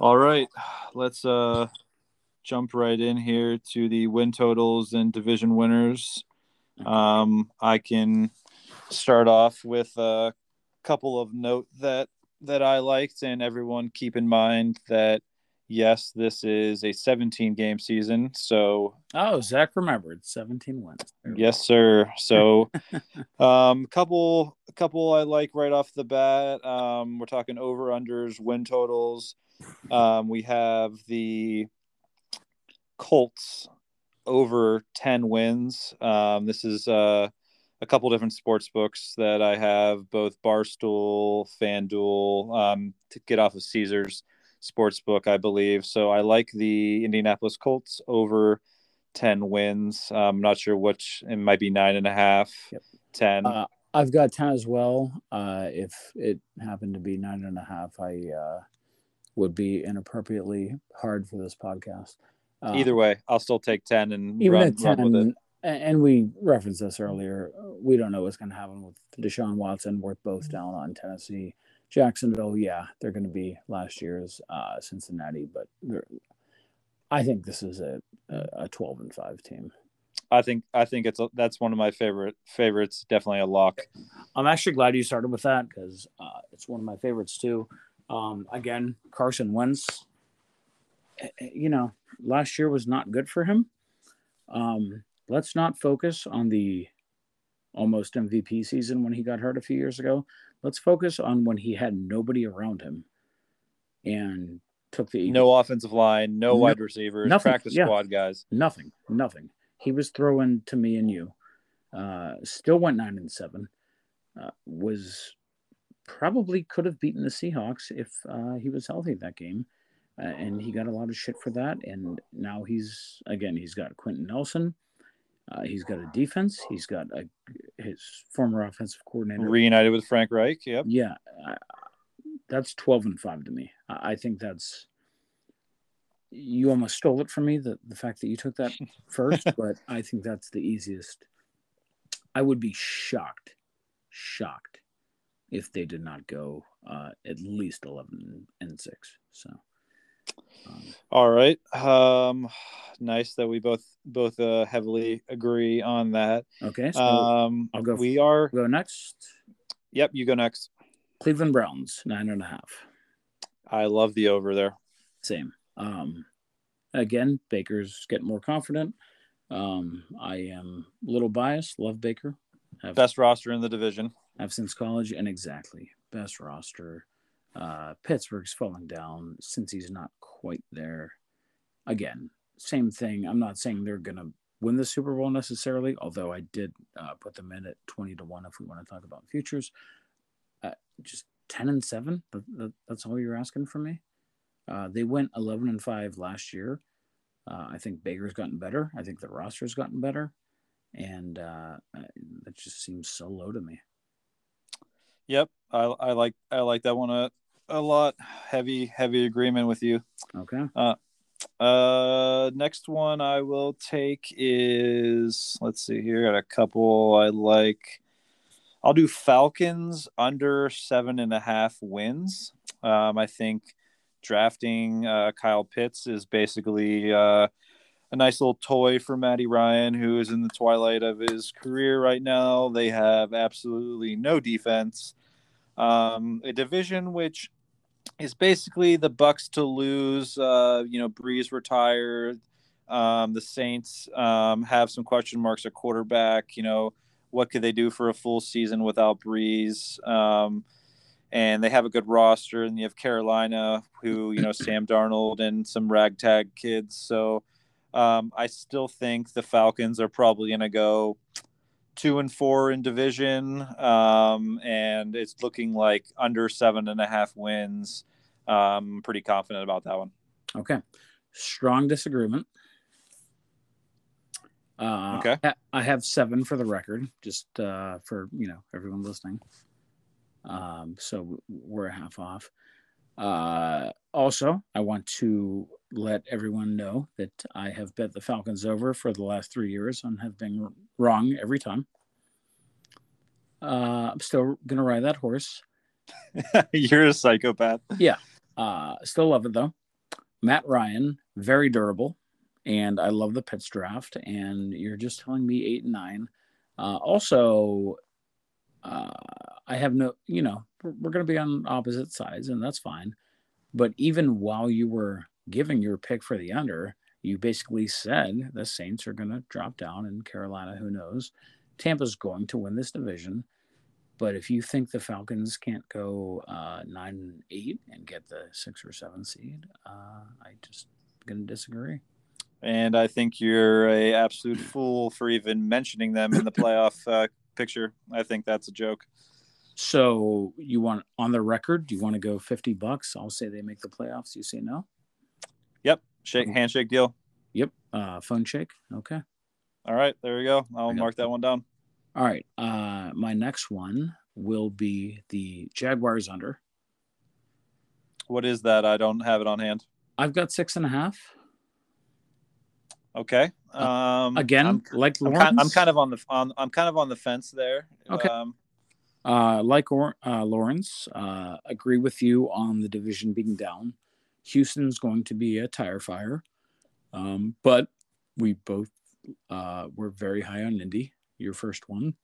All right, let's jump right in here to the win totals and division winners. I can start off with a couple of note that I liked, and everyone keep in mind that yes, this is a 17 game season. So, Oh, Zach remembered 17 wins. yes, sir. So, couple I like right off the bat. We're talking over unders, win totals. We have the Colts over 10 wins. This is a couple different sports books that I have, both Barstool, FanDuel, to get off of Caesars Sportsbook, I believe. So I like the Indianapolis Colts over 10 wins. I'm not sure which, it might be 9.5, Yep. 10. I've got 10 as well. If it happened to be 9.5, I would be inappropriately hard for this podcast. Either way, I'll still take 10 and Even run, at 10, run with it. and we referenced this earlier, we don't know what's going to happen with Deshaun Watson. We're both down on Tennessee. Jacksonville, yeah, they're going to be last year's Cincinnati, but I think this is a 12-5 team. I think that's one of my favorites. Definitely a lock. I'm actually glad you started with that because it's one of my favorites too. Again, Carson Wentz, last year was not good for him. Let's not focus on the almost MVP season when he got hurt a few years ago. Let's focus on when he had nobody around him and took the Eagles. No offensive line, no wide receivers, practice squad guys. Nothing. He was throwing to me and you. Still went 9-7. Was probably could have beaten the Seahawks if he was healthy that game. And he got a lot of shit for that. And now he's got Quentin Nelson. He's got a defense. He's got his former offensive coordinator. Reunited with Frank Reich, yep. Yeah. That's 12-5 to me. I think that's... You almost stole it from me, the fact that you took that first, but I think that's the easiest. I would be shocked if they did not go at least 11-6. So, all right, nice that we both heavily agree on that. Okay, so I'll go. Go next. Yep, you go next. Cleveland Browns 9.5. I love the over there. Same. Again, Baker's getting more confident. I am a little biased. Love Baker. Best roster in the division. Have since college, and exactly best roster. Pittsburgh's falling down since he's not quite there. Again, same thing. I'm not saying they're gonna win the Super Bowl necessarily, although I did put them in at 20-1 if we want to talk about futures. Just 10-7. That's all you're asking from me. They went 11-5 last year. I think Baker's gotten better. I think the roster's gotten better, and that just seems so low to me. Yep, I like that one a lot. Heavy agreement with you. Okay. Next one I will take is, let's see here. Got a couple I like. I'll do Falcons under 7.5 wins. I think drafting Kyle Pitts is basically a nice little toy for Matty Ryan, who is in the twilight of his career right now. They have absolutely no defense. A division which is basically the Bucs to lose. Breeze retired. The Saints have some question marks at quarterback. What could they do for a full season without Breeze? And they have a good roster, and you have Carolina, who, Sam Darnold and some ragtag kids. So I still think the Falcons are probably going to go 2-4 in division, and it's looking like under 7.5 wins. Pretty confident about that one. Okay. Strong disagreement. Okay. I have 7 for the record, just for everyone listening. So we're a half off. Also, I want to let everyone know that I have bet the Falcons over for the last 3 years and have been wrong every time. I'm still going to ride that horse. You're a psychopath. Yeah. Still love it, though. Matt Ryan, very durable, and I love the Pitts draft. And you're just telling me 8 and 9. Also, I have no, we're going to be on opposite sides, and that's fine. But even while you were giving your pick for the under, you basically said the Saints are going to drop down, and Carolina, who knows? Tampa's going to win this division. But if you think the Falcons can't go 9-8 and get the 6 or 7 seed, I just going to disagree. And I think you're a absolute fool for even mentioning them in the playoff picture. I think that's a joke. So you want on the record? Do you want to go $50? I'll say they make the playoffs. You say no? Yep. Handshake deal. Yep. Phone shake. Okay. All right. There we go. I'll mark that one down. All right. My next one will be the Jaguars under. What is that? I don't have it on hand. I've got 6.5. Okay. Again, I'm Lawrence, I'm kind of on the fence there. Okay. Lawrence, agree with you on the division being down. Houston's going to be a tire fire, but we both were very high on Indy. Your first one.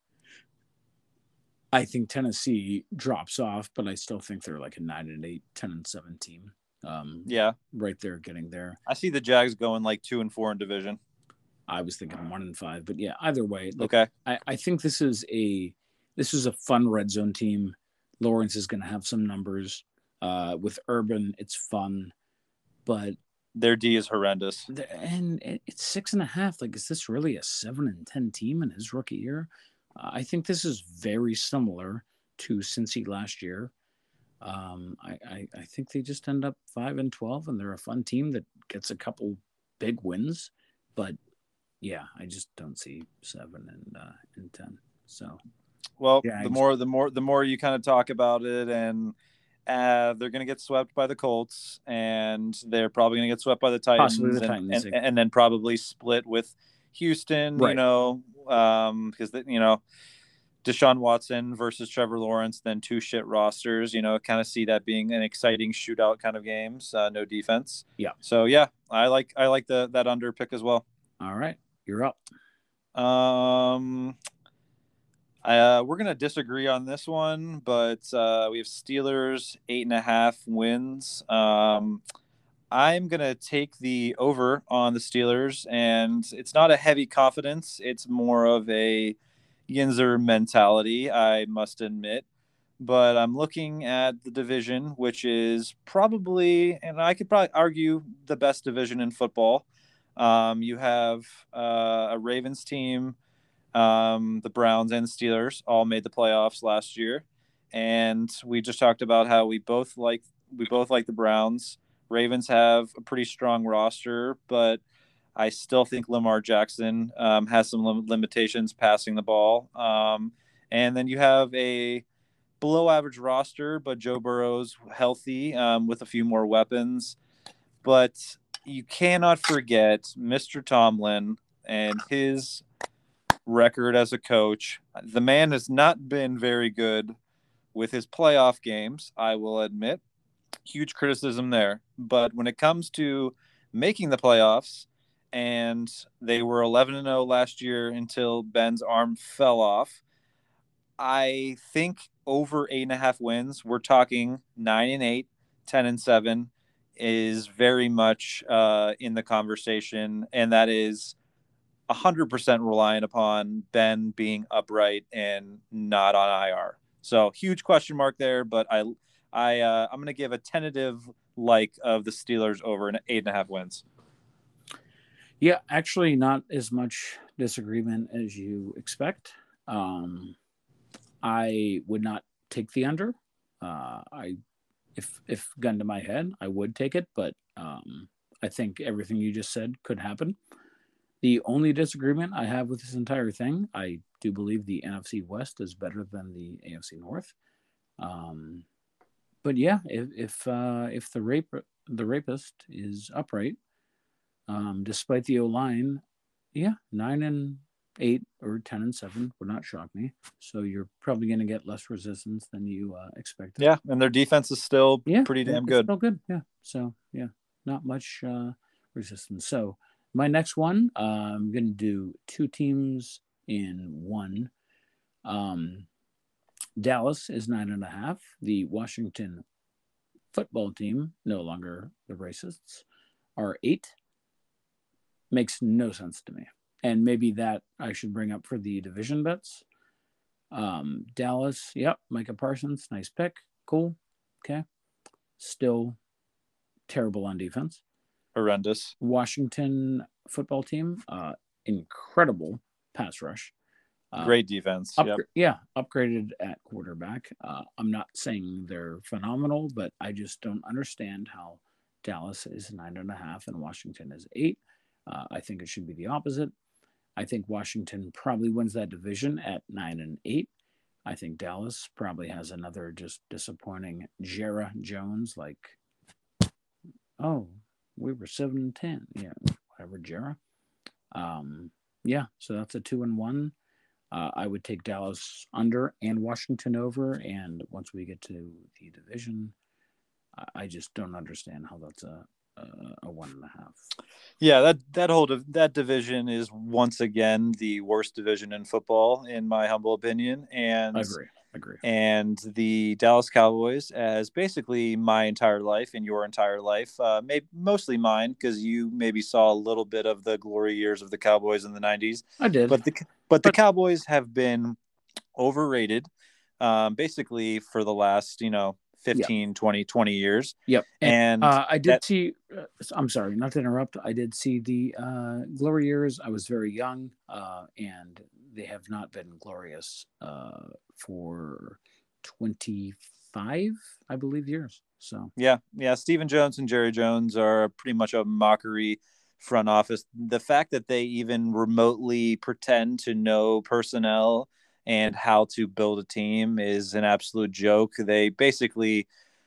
I think Tennessee drops off, but I still think they're like a 9-8, 10-7 team. Yeah, right there, getting there. I see the Jags going like 2-4 in division. I was thinking 1-5, but yeah, either way. Okay. I think this is a fun red zone team. Lawrence is going to have some numbers. With Urban, it's fun, but their D is horrendous. And it's 6.5. Like, is this really a 7-10 team in his rookie year? I think this is very similar to Cincy last year. I think they just end up 5-12, and they're a fun team that gets a couple big wins. But yeah, I just don't see 7 and 10. So, well, yeah, the more you kind of talk about it, and they're going to get swept by the Colts, and they're probably going to get swept by the Titans, and then probably split with Houston. Right. Because Deshaun Watson versus Trevor Lawrence, then 2 shit rosters. Kind of see that being an exciting shootout kind of games. No defense. Yeah. So yeah, I like that under pick as well. All right, you're up. We're gonna disagree on this one, but we have Steelers 8.5 wins. I'm gonna take the over on the Steelers, and it's not a heavy confidence. It's more of a Yinzer mentality, I must admit. But I'm looking at the division, which is probably, and I could probably argue, the best division in football. You have a Ravens team, the Browns and the Steelers all made the playoffs last year, and we just talked about how we both like the Browns. Ravens have a pretty strong roster, but I still think Lamar Jackson has some limitations passing the ball. And then you have a below average roster, but Joe Burrow's healthy with a few more weapons. But you cannot forget Mr. Tomlin and his record as a coach. The man has not been very good with his playoff games, I will admit. Huge criticism there. But when it comes to making the playoffs, and they were 11-0 last year until Ben's arm fell off, I think over 8.5 wins, we're talking 9-8, 10-7 is very much in the conversation, and that is 100% reliant upon Ben being upright and not on IR. So huge question mark there, but I'm going to give a tentative of the Steelers over 8.5 wins. Yeah, actually, not as much disagreement as you expect. I would not take the under. If gun to my head, I would take it, but I think everything you just said could happen. The only disagreement I have with this entire thing, I do believe the NFC West is better than the AFC North. But yeah, if the rapist is upright, despite the O-line, yeah, 9-8 or 10-7 would not shock me. So you're probably going to get less resistance than you expected. Yeah, and their defense is still pretty damn good. Still good. Yeah. So yeah, not much resistance. So my next one, I'm going to do two teams in one. Dallas is 9.5. The Washington football team, no longer the racists, are 8. Makes no sense to me. And maybe that I should bring up for the division bets. Dallas, yep, Micah Parsons, nice pick. Cool. Okay. Still terrible on defense. Horrendous. Washington football team, incredible pass rush. Great defense. Yeah, upgraded at quarterback. I'm not saying they're phenomenal, but I just don't understand how Dallas is 9.5 and Washington is 8. I think it should be the opposite. I think Washington probably wins that division at 9-8. I think Dallas probably has another just disappointing Jera Jones, like, oh, we were 7-10. Yeah, whatever, Jera. Yeah, so that's a 2-1. I would take Dallas under and Washington over. And once we get to the division, I just don't understand how that's a 1.5. Yeah, that division is once again the worst division in football, in my humble opinion. And I agree. And the Dallas Cowboys, as basically my entire life and your entire life, mostly mine, because you maybe saw a little bit of the glory years of the Cowboys in the 90s. I did. But the Cowboys have been overrated, basically for the last, 15, 20 years. Yep. And I did see, I'm sorry, not to interrupt. I did see the glory years. I was very young, and they have not been glorious for 25, I believe, years. So yeah, Stephen Jones and Jerry Jones are pretty much a mockery front office. The fact that they even remotely pretend to know personnel and how to build a team is an absolute joke. They basically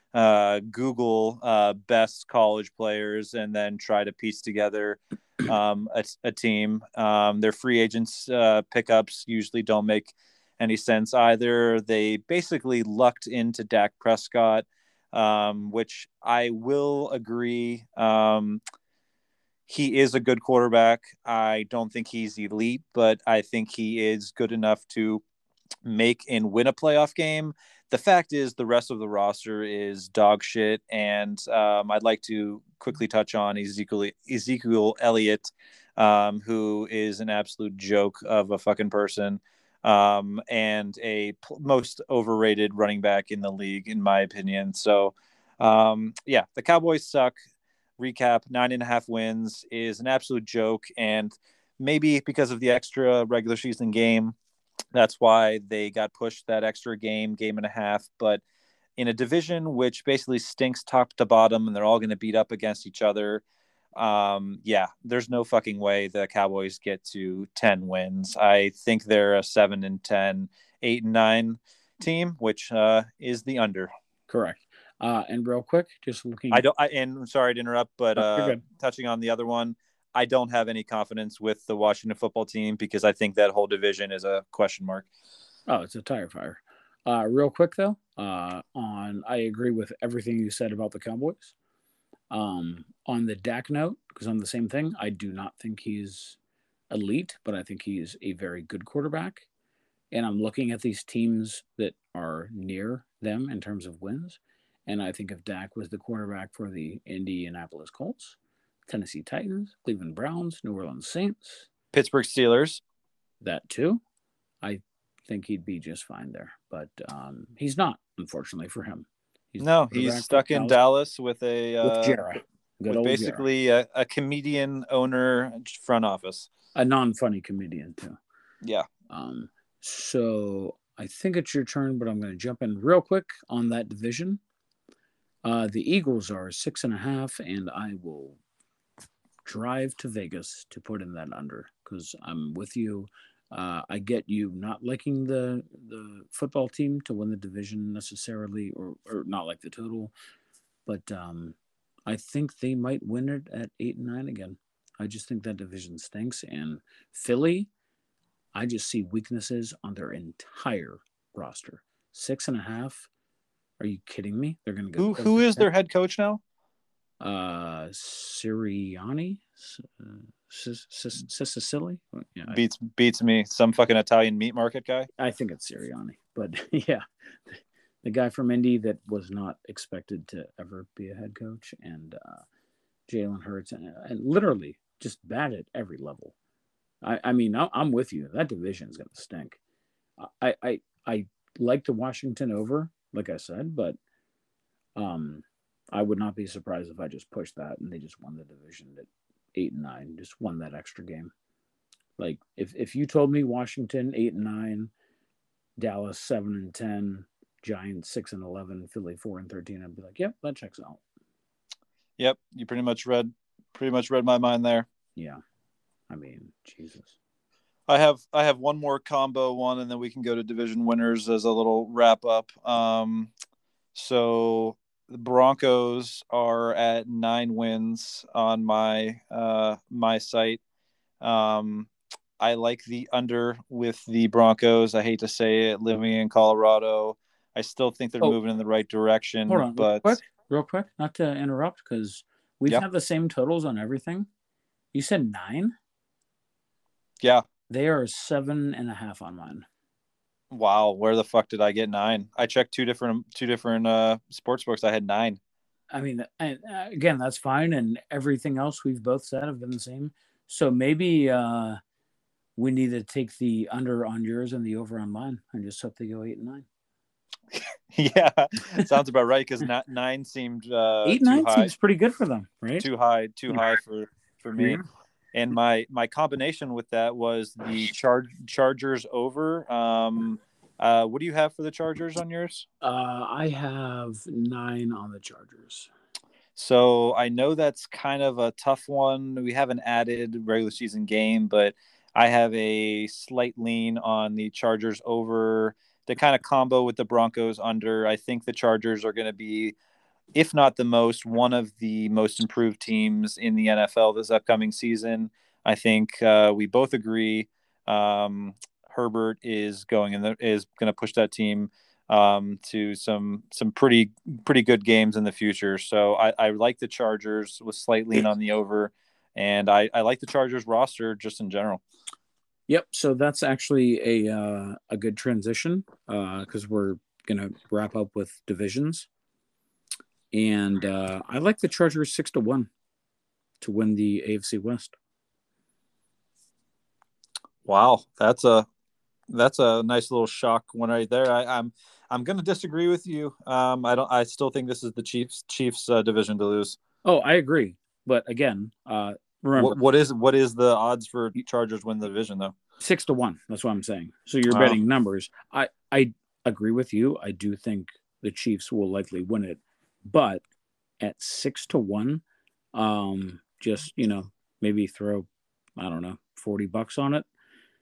Google best college players and then try to piece together a team. Their free agents pickups usually don't make any sense either. They basically lucked into Dak Prescott, which I will agree. He is a good quarterback. I don't think he's elite, but I think he is good enough to make and win a playoff game. The fact is, the rest of the roster is dog shit, and I'd like to quickly touch on Ezekiel Elliott, who is an absolute joke of a fucking person, and a most overrated running back in the league, in my opinion. So, yeah, the Cowboys suck. Recap: 9.5 wins is an absolute joke, and maybe because of the extra regular season game, that's why they got pushed that extra game and a half. But in a division which basically stinks top to bottom and they're all going to beat up against each other, yeah, there's no fucking way the Cowboys get to 10 wins. I think they're a 7-10, 8-9 team, which is the under. Correct. And real quick, just looking. And sorry to interrupt, but touching on the other one, I don't have any confidence with the Washington football team because I think that whole division is a question mark. Oh, it's a tire fire. Real quick though, I agree with everything you said about the Cowboys. On the Dak note, because on the same thing, I do not think he's elite, but I think he's a very good quarterback. And I'm looking at these teams that are near them in terms of wins. And I think if Dak was the quarterback for the Indianapolis Colts, Tennessee Titans, Cleveland Browns, New Orleans Saints, Pittsburgh Steelers, that too, I think he'd be just fine there. But he's not, unfortunately for him. He's stuck in Dallas with Jera. With basically a comedian owner front office. A non-funny comedian too. Yeah. So I think it's your turn, but I'm going to jump in real quick on that division. The Eagles are 6.5, and I will drive to Vegas to put in that under because I'm with you. I get you not liking the football team to win the division necessarily, or not like the total, but I think they might win it at 8-9 again. I just think that division stinks, and Philly, I just see weaknesses on their entire roster. 6.5. Are you kidding me? They're going to go. Who is their head coach now? Sirianni, Sicily. Yeah, Beats me. Some fucking Italian meat market guy. I think it's Sirianni, but yeah, the guy from Indy that was not expected to ever be a head coach, and Jalen Hurts, and literally just bad at every level. I mean, I'm with you. That division is going to stink. I like the Washington over, like I said, but um, I would not be surprised if I just pushed that and they just won the division at 8-9, just won that extra game. Like if you told me Washington 8-9, Dallas 7-10, Giants 6-11, Philly 4-13, I'd be like, yep, that checks out. Yep, you pretty much read my mind there. Yeah, I mean, Jesus. I have one more combo one, and then we can go to division winners as a little wrap up. So the Broncos are at 9 wins on my site. I like the under with the Broncos. I hate to say it, living in Colorado, I still think they're moving in the right direction. Hold on, but real quick, not to interrupt, because we've had the same totals on everything. You said 9? Yeah. They are 7.5 on mine. Wow, where the fuck did I get 9? I checked two different sports books. I had 9. I mean, again, that's fine, and everything else we've both said have been the same. So maybe we need to take the under on yours and the over on mine, and just hope they go 8-9. Yeah, sounds about right, because 9 seemed 8-9 seems pretty good for them, right? Too high for me. Yeah. And my combination with that was the Chargers over. What do you have for the Chargers on yours? I have 9 on the Chargers. So I know that's kind of a tough one. We haven't added regular season game, but I have a slight lean on the Chargers over to kind of combo with the Broncos under. I think the Chargers are going to be, if not the most, one of the most improved teams in the NFL this upcoming season. I think we both agree Herbert is going to push that team to some pretty good games in the future. So I like the Chargers with slight lean on the over, and I like the Chargers roster just in general. Yep. So that's actually a good transition because we're gonna wrap up with divisions. And I like the Chargers 6-1 to win the AFC West. Wow, that's a nice little shock one right there. I'm going to disagree with you. I still think this is the Chiefs division to lose. Oh, I agree. But again, remember what is the odds for Chargers win the division though? 6-1. That's what I'm saying. So you're betting numbers. I agree with you. I do think the Chiefs will likely win it. But at 6-1, just, maybe throw, I don't know, $40 on it,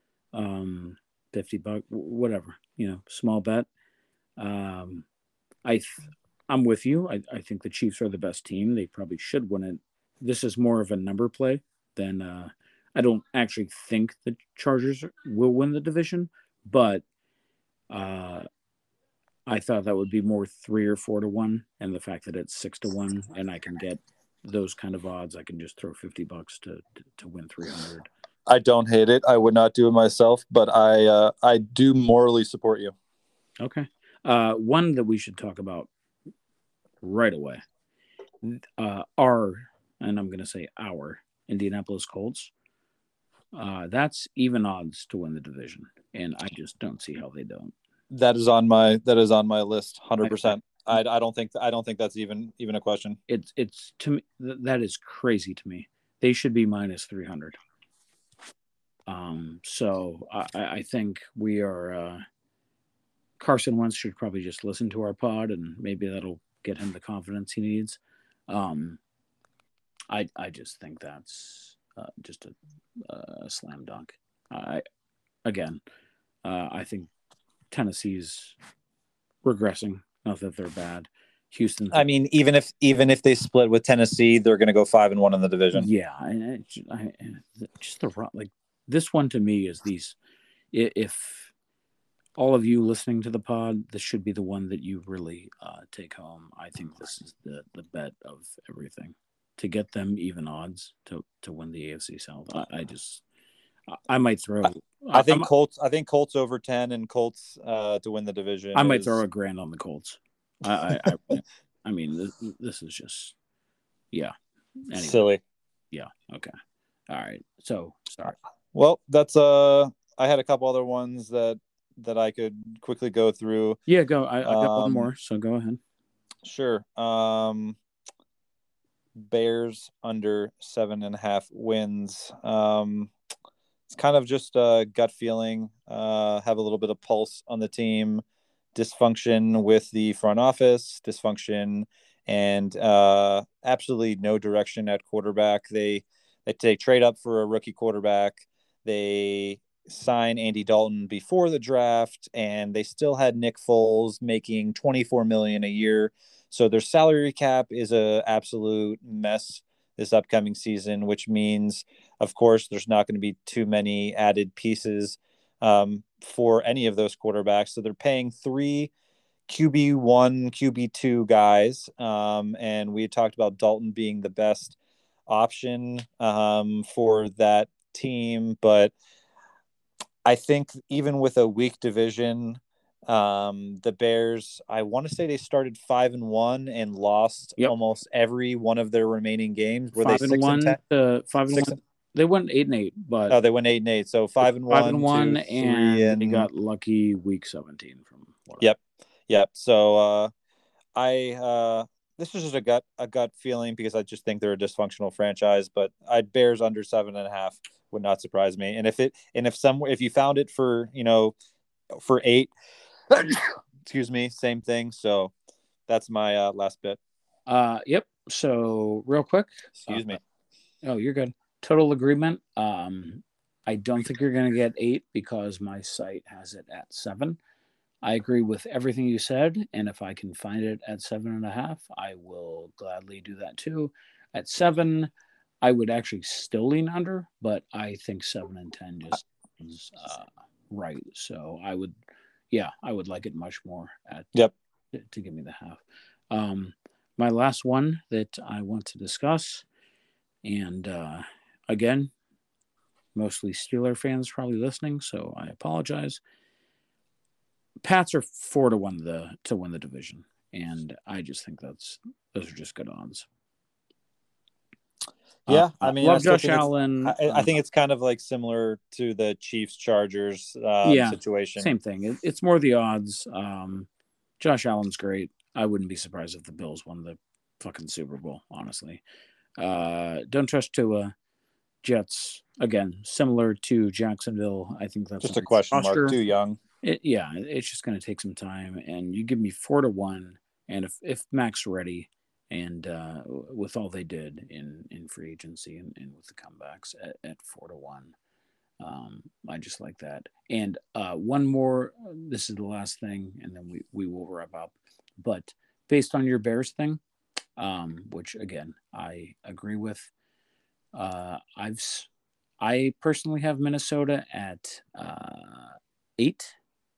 $50, whatever, small bet. I'm with you. I think the Chiefs are the best team. They probably should win it. This is more of a number play than I don't actually think the Chargers will win the division, but I thought that would be more 3 or 4-1, and the fact that it's 6-1, and I can get those kind of odds, I can just throw $50 to win 300. I don't hate it. I would not do it myself, but I do morally support you. Okay, one that we should talk about right away. Our Indianapolis Colts. That's even odds to win the division, and I just don't see how they don't. That is on my list, 100%. I don't think that's even a question. It's to me that is crazy to me. They should be minus 300. So I think we are. Carson Wentz should probably just listen to our pod, and maybe that'll get him the confidence he needs. I just think that's just a slam dunk. I think Tennessee's regressing. Not that they're bad. Houston. I mean, even if they split with Tennessee, they're going to go 5-1 in the division. Yeah, and just the like this one to me is these. If all of you listening to the pod, this should be the one that you really take home. I think this is the bet of everything. to get them even odds to win the AFC South. I might throw. I think Colts. I think Colts over 10 and Colts to win the division. I might throw $1,000 on the Colts. I mean, this is just Anyway. Silly. Yeah. Okay. All right. So start. Well, that's I had a couple other ones that I could quickly go through. Yeah, go. I got one more, so go ahead. Sure. Bears under 7.5 wins. It's kind of just a gut feeling. Have a little bit of pulse on the team. Dysfunction with the front office. Dysfunction and absolutely no direction at quarterback. They trade up for a rookie quarterback. They sign Andy Dalton before the draft, and they still had Nick Foles making $24 million a year. So their salary cap is a absolute mess this upcoming season, which means, of course, there's not going to be too many added pieces for any of those quarterbacks. So they're paying 3 QB1, QB2 guys. And we talked about Dalton being the best option for that team. But I think even with a weak division, the Bears, I want to say they started 5-1 and lost almost every one of their remaining games. Were 5-1 to 5-1? They went 8-8, but they went 8-8. So 5-1, and they got lucky week 17 from. Yep. So this is just a gut feeling because I just think they're a dysfunctional franchise. But Bears under 7.5 would not surprise me. And if you found it for for 8. Excuse me, same thing. So that's my last bit. Yep. So real quick. Excuse me. Oh, you're good. Total agreement. I don't think you're going to get 8 because my site has it at 7. I agree with everything you said, and if I can find it at 7.5, I will gladly do that too. At 7, I would actually still lean under, but I think 7 and 10 just is right. So I would like it much more to give me the half. My last one that I want to discuss, and again, mostly Steeler fans probably listening, so I apologize. Pats are 4-1 to win the division, and I just think those are just good odds. Yeah, I mean, love Josh Allen. I think it's kind of like similar to the Chiefs Chargers situation. Same thing. It's more the odds. Josh Allen's great. I wouldn't be surprised if the Bills won the fucking Super Bowl. Honestly, don't trust Tua. Jets again, similar to Jacksonville. I think that's just a question mark. Too young. It's just going to take some time. And you give me 4-1, and if Mac's ready. And with all they did in free agency and with the comebacks at 4-1, I just like that. And one more, this is the last thing, and then we will wrap up. But based on your Bears thing, which again I agree with, I personally have Minnesota at 8,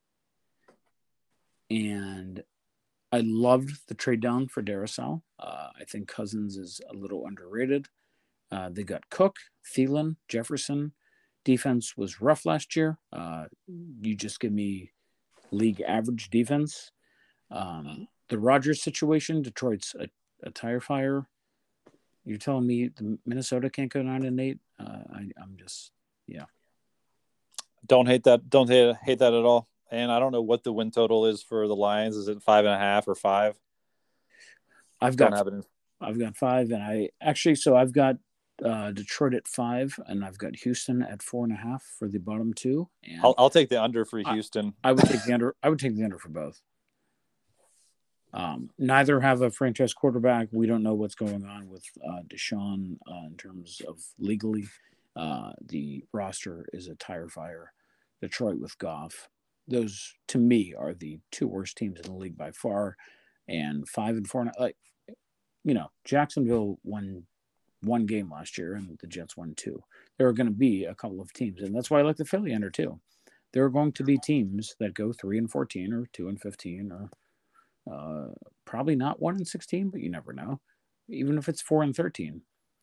and I loved the trade down for Darrisaw. I think Cousins is a little underrated. They got Cook, Thielen, Jefferson. Defense was rough last year. You just give me league average defense. The Rodgers situation, Detroit's a tire fire. You're telling me the Minnesota can't go 9-8? I'm just, yeah. Don't hate that. Don't hate that at all. And I don't know what the win total is for the Lions. Is it 5.5 or 5? I've got 5, and I've got Detroit at 5, and I've got Houston at 4.5 for the bottom 2. And I'll take the under for Houston. I would take the under. I would take the under for both. Neither have a franchise quarterback. We don't know what's going on with Deshaun in terms of legally. The roster is a tire fire. Detroit with Goff. Those, to me, are the 2 worst teams in the league by far. And 5-4, Jacksonville won 1 game last year, and the Jets won 2. There are going to be a couple of teams, and that's why I like the Philly under too. There are going to be teams that go 3-14 or 2-15 or probably not 1-16, but you never know. even if it's 4-13.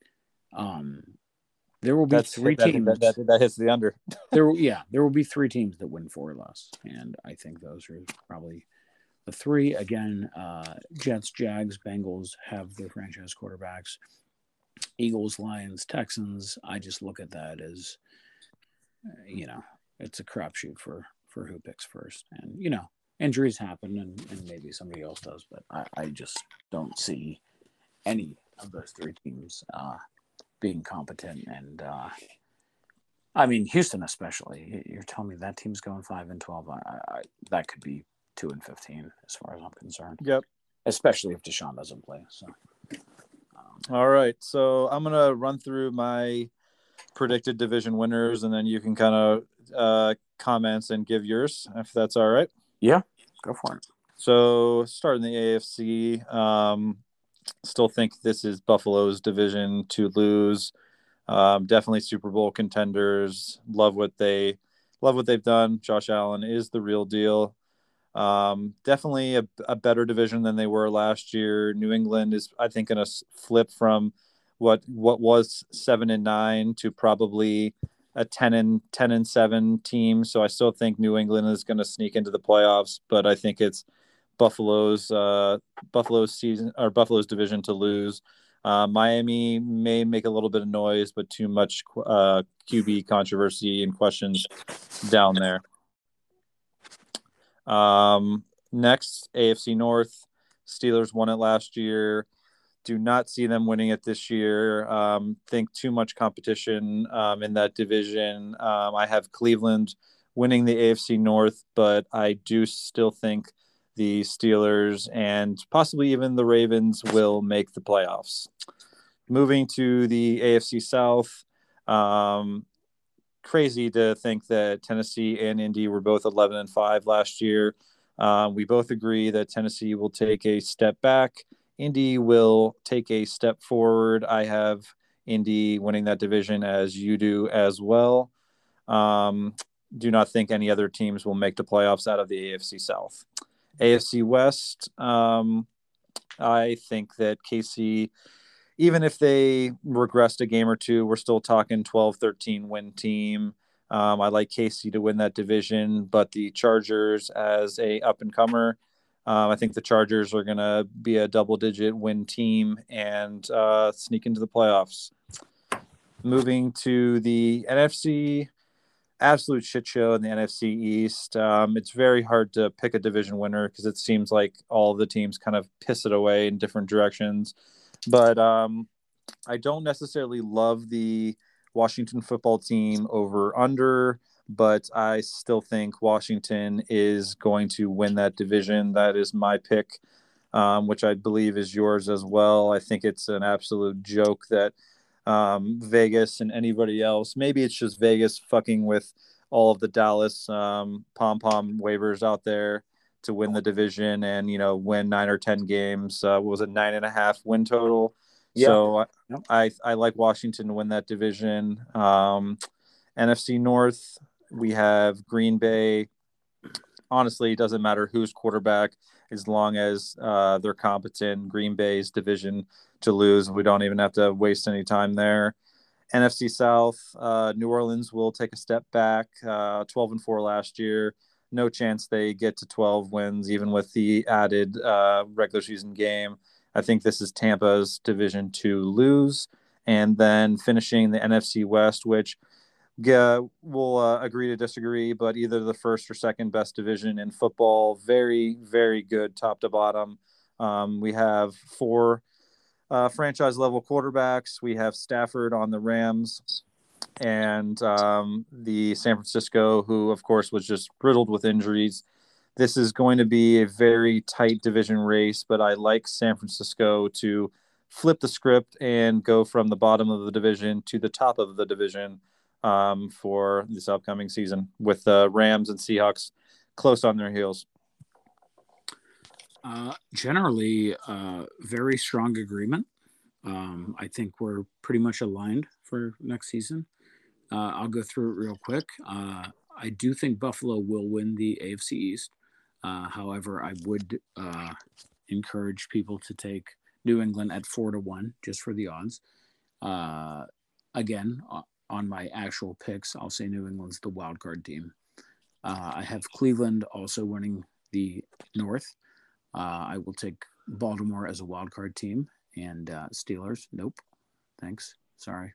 There will be three teams that hits the under. There will be 3 teams that win 4 or less, and I think those are probably the 3. Again, Jets, Jags, Bengals have their franchise quarterbacks. Eagles, Lions, Texans. I just look at that as, it's a crapshoot for who picks first, and injuries happen, and maybe somebody else does, but I just don't see any of those 3 teams being competent. And I mean, Houston especially. You're telling me that team's going 5-12. That could be 2-15 as far as I'm concerned. Yep. Especially if Deshaun doesn't play. So. All right. So I'm gonna run through my predicted division winners, and then you can kind of comments and give yours if that's all right. Yeah, go for it. So starting the AFC, still think this is Buffalo's division to lose. Definitely Super Bowl contenders. Love what they've done. Josh Allen is the real deal. Definitely a better division than they were last year. New England is, I think, going to flip from what was 7-9 to probably a 10-7 team. So I still think New England is going to sneak into the playoffs, but I think it's Buffalo's season or Buffalo's division to lose. Miami may make a little bit of noise, but too much QB controversy and questions down there. Next, AFC North. Steelers won it last year. Do not see them winning it this year. Think too much competition in that division. I have Cleveland winning the AFC North, but I do still think the Steelers and possibly even the Ravens will make the playoffs. Moving to the AFC South, crazy to think that Tennessee and Indy were both 11-5 last year. We both agree that Tennessee will take a step back. Indy will take a step forward. I have Indy winning that division, as you do as well. Do not think any other teams will make the playoffs out of the AFC South. AFC West, I think that KC, even if they regressed a game or two, we're still talking 12-13 win team. I like KC to win that division, but the Chargers as a up-and-comer, I think the Chargers are going to be a double-digit win team and sneak into the playoffs. Moving to the NFC, absolute shit show in the NFC East. It's very hard to pick a division winner because it seems like all of the teams kind of piss it away in different directions. But I don't necessarily love the Washington football team over under, but I still think Washington is going to win that division. That is my pick, which I believe is yours as well. I think it's an absolute joke that Vegas and anybody else, maybe it's just Vegas fucking with all of the Dallas pom-pom waivers out there to win the division and, win 9 or 10 games. What was it, 9.5 win total? Yeah. So I like Washington to win that division. NFC North, we have Green Bay. Honestly, it doesn't matter who's quarterback as long as they're competent. Green Bay's division to lose. We don't even have to waste any time there. NFC South, New Orleans will take a step back. 12-4 last year. No chance they get to 12 wins, even with the added regular season game. I think this is Tampa's division to lose. And then finishing the NFC West, which we'll agree to disagree, but either the first or second best division in football. Very, very good top to bottom. We have 4 franchise level quarterbacks. We have Stafford on the Rams and the San Francisco, who of course was just riddled with injuries. This is going to be a very tight division race, but I like San Francisco to flip the script and go from the bottom of the division to the top of the division for this upcoming season, with the Rams and Seahawks close on their heels. Generally, very strong agreement. I think we're pretty much aligned for next season. I'll go through it real quick. I do think Buffalo will win the AFC East. However, I would encourage people to take New England at 4-1, just for the odds. Again, on my actual picks, I'll say New England's the wild card team. I have Cleveland also winning the North. I will take Baltimore as a wild card team, and Steelers. Nope, thanks. Sorry.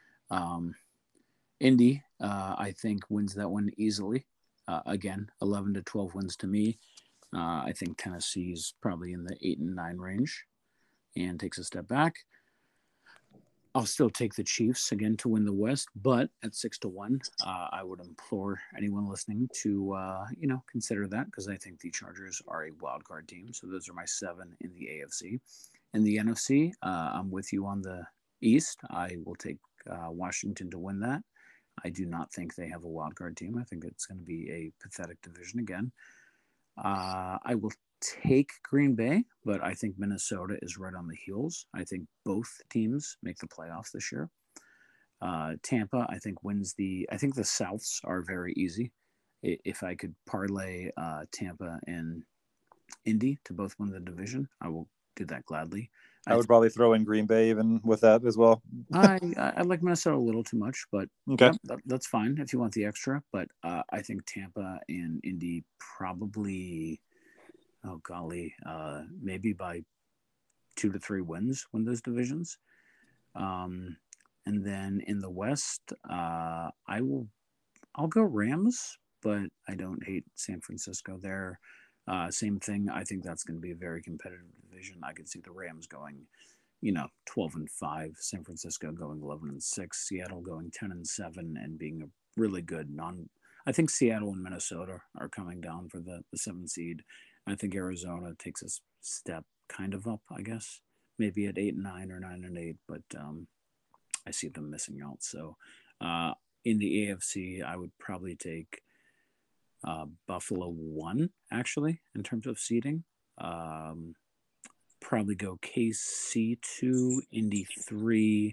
Indy, I think, wins that one easily. Again, 11-12 wins to me. I think Tennessee's probably in the 8-9 range and takes a step back. I'll still take the Chiefs again to win the West, but at 6-1, I would implore anyone listening to, consider that, because I think the Chargers are a wild card team. So those are my 7 in the AFC. In the NFC, I'm with you on the East. I will take Washington to win that. I do not think they have a wild card team. I think it's going to be a pathetic division again. I will take Green Bay, but I think Minnesota is right on the heels. I think both teams make the playoffs this year. Tampa, I think, wins I think the Souths are very easy. If I could parlay Tampa and Indy to both win the division, I will do that gladly. I would probably throw in Green Bay even with that as well. I like Minnesota a little too much, but okay. Yep, that's fine if you want the extra. But I think Tampa and Indy probably, oh golly, maybe by 2 to 3 wins win those divisions. And then in the West, I'll go Rams, but I don't hate San Francisco there. Same thing. I think that's going to be a very competitive division. I could see the Rams going, 12-5, San Francisco going 11-6, Seattle going 10-7, and being a really good I think Seattle and Minnesota are coming down for the 7th seed. I think Arizona takes a step kind of up, I guess, maybe at 8-9 or 9-8, but I see them missing out. So in the AFC, I would probably take Buffalo 1, actually, in terms of seeding. Probably go KC 2, Indy 3,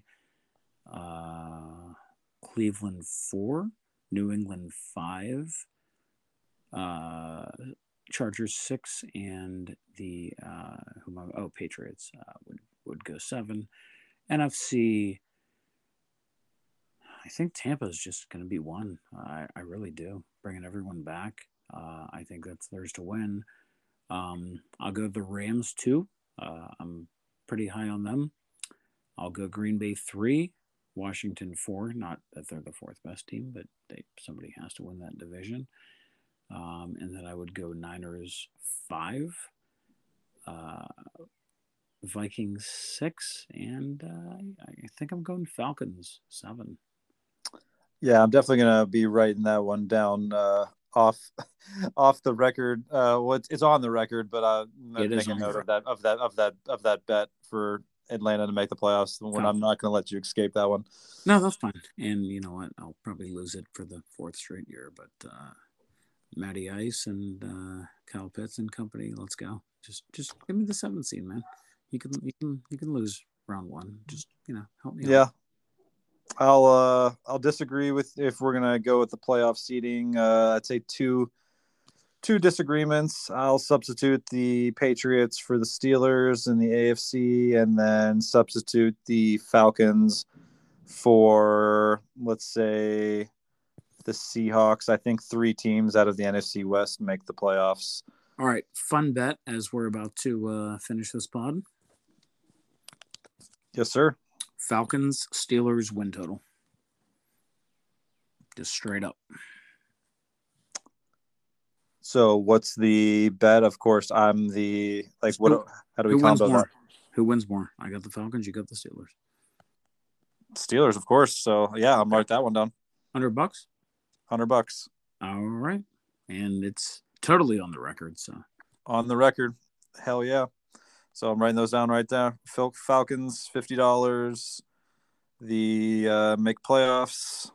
Cleveland 4, New England 5, Chargers 6, and the Patriots would go 7. NFC, I think Tampa is just going to be 1. I really do. Bringing everyone back. I think that's theirs to win. I'll go the Rams 2. I'm pretty high on them. I'll go Green Bay 3, Washington 4. Not that they're the 4th best team, but somebody has to win that division. And then I would go Niners 5, Vikings 6, and I think I'm going Falcons 7. Yeah, I'm definitely gonna be writing that one down off the record. It's on the record, but I'm making a note of that bet for Atlanta to make the playoffs. When I'm not going to let you escape that one. No, that's fine. And you know what? I'll probably lose it for the 4th straight year. But Matty Ice and Kyle Pitts and company, let's go. Just give me the 7th seed, man. You can lose round 1. Just help me out. Yeah. I'll disagree with if we're gonna go with the playoff seeding. I'd say two disagreements. I'll substitute the Patriots for the Steelers in the AFC, and then substitute the Falcons for, let's say, the Seahawks. I think 3 teams out of the NFC West make the playoffs. All right, fun bet as we're about to finish this pod. Yes, sir. Falcons, Steelers win total. Just straight up. So what's the bet? Of course, I'm the how do we combo that? Who wins more? I got the Falcons. You got the Steelers. Steelers, of course. So yeah, I'll mark that one down. $100. $100. All right, and it's totally on the record. So on the record, hell yeah. So I'm writing those down right there. Falcons, $50. The make playoffs.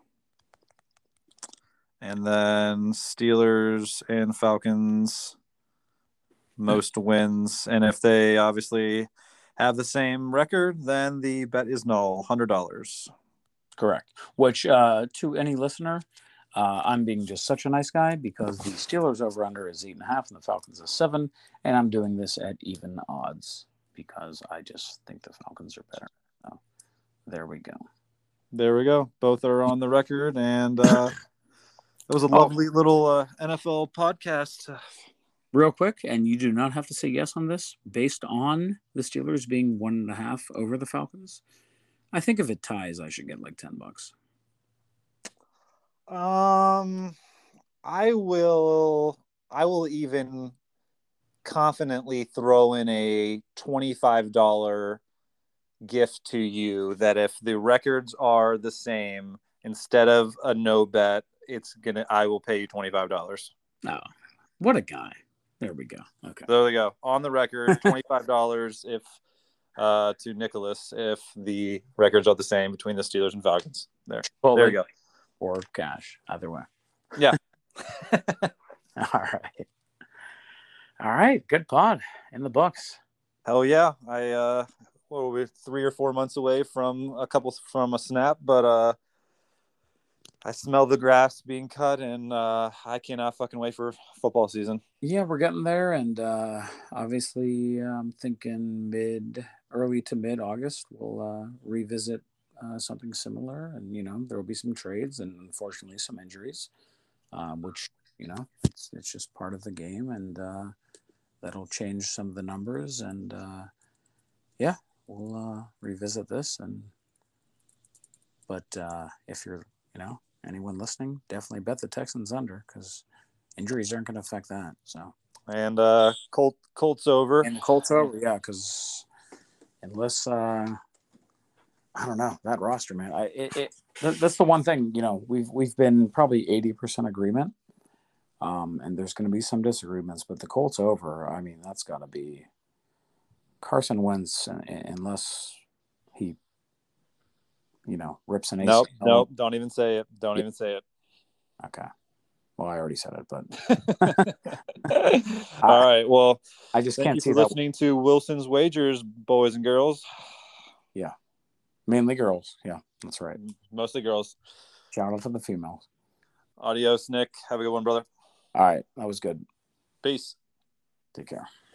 And then Steelers and Falcons, most wins. And if they obviously have the same record, then the bet is null, $100. Correct. Which, to any listener, I'm being just such a nice guy because the Steelers over-under is 8.5 and the Falcons is 7, and I'm doing this at even odds. because I just think the Falcons are better. So there we go. There we go. Both are on the record, and it was a lovely little NFL podcast. Real quick, and you do not have to say yes on this, based on the Steelers being 1.5 over the Falcons. I think if it ties, I should get like $10. I will even confidently throw in a $25 gift to you that if the records are the same, instead of a no bet, I will pay you $25. Oh, what a guy. There we go. Okay. There we go. On the record, $25 if to Nicholas if the records are the same between the Steelers and Falcons. There you go. Or cash, either way. Yeah. All right. Good pod in the books. Hell yeah. We're 3 or 4 months away from a snap, but I smell the grass being cut, and I cannot fucking wait for football season. Yeah, we're getting there, and obviously I'm thinking early to mid-August we'll revisit something similar, and there will be some trades and unfortunately some injuries, which it's just part of the game, and that'll change some of the numbers, and we'll revisit this. But if you're anyone listening, definitely bet the Texans under, because injuries aren't going to affect that. So, and Colts over, and the Colts over, yeah, because unless I don't know that roster, man. That's the one thing. We've been probably 80% agreement, and there's going to be some disagreements. But the Colts over, I mean, that's got to be Carson Wentz, unless he rips an ACL. Nope. Don't even say it. Even say it. Okay. Well, I already said it, but all right. Well, I just can't see that. Listening to Wilson's Wagers, boys and girls. Yeah, mainly girls. Yeah, that's right. Mostly girls. Shout out to the females. Adios, Nick. Have a good one, brother. All right, that was good. Peace. Take care.